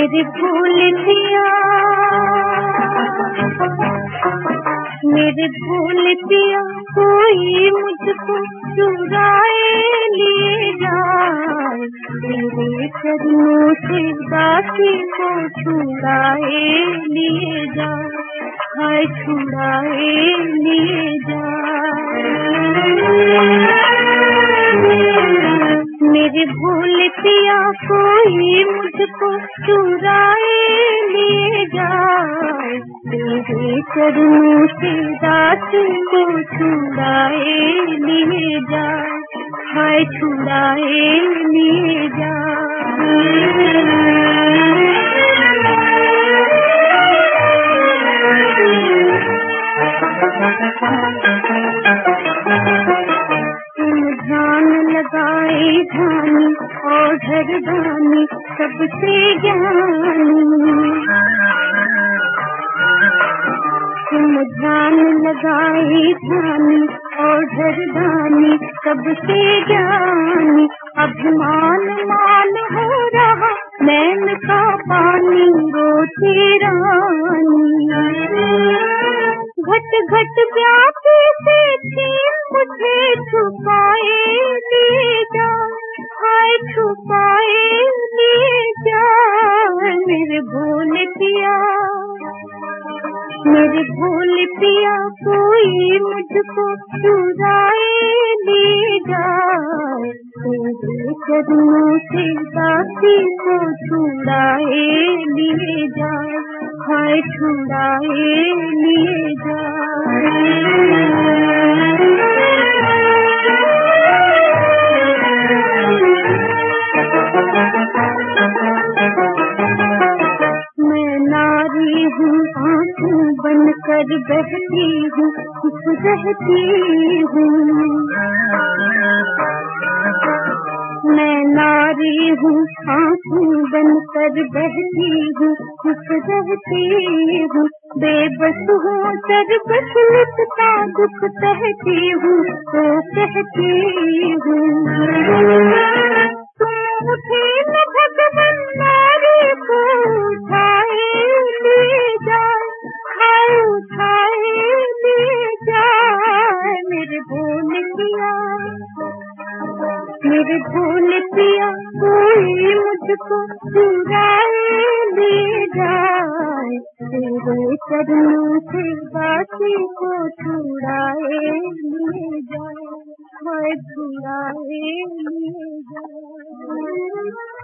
मेरी भूल पिया, मेरी भूल पिया, कोई मुझको चुराए लिए जाए, तेरे चरणों से दासी को छुड़ाए लिए जाए, हाय छुड़ाए लिए जाए। मेरी भूल पिया, कोई मुझको चुराए लिए जाए, तेरे चरणों से दासी को छुड़ाए लिए जाए, हाय छुड़ाए लिए जाए। ध्यान लगाए ध्यानी और घरदानी सबसे ज्ञानी, तुम ध्यान लगाए ध्यानी और घरदानी सबसे ज्ञानी, अभिमान मान हो रहा नैन का पानी रोती रानी, घट घट प्यासे से छीन मुझे छुपाए ले जा, हाय छुपाए ले जा। मेरे भूल पिया, मेरे भूल पिया, कोई मुझको चुराए ले जाए, तेरे चरणों से दासी को छुड़ाए लिए जाए, हाय छुड़ाए लिए जाए। मैं नारी हूँ, आंसू बनकर बहती हूँ, खुश रहती हूँ। मैं नारी हूँ, आंसू बनकर बहती हूँ, खुश रहती हूँ। बेबस हूँ, तरबस लिपटा दुख सहती हूँ, तो कहती हूँ तुम उठे न भगवन नारी को उठाए ले जाए, हाय उठाए ले जाए। मेरे भूल पिया, मेरे भूल पिया, कोई मुझको चुराए ले जाए, तेरे चरणों से दासी को छुड़ाए ले जाए, हाय छुड़ाए ले जाए।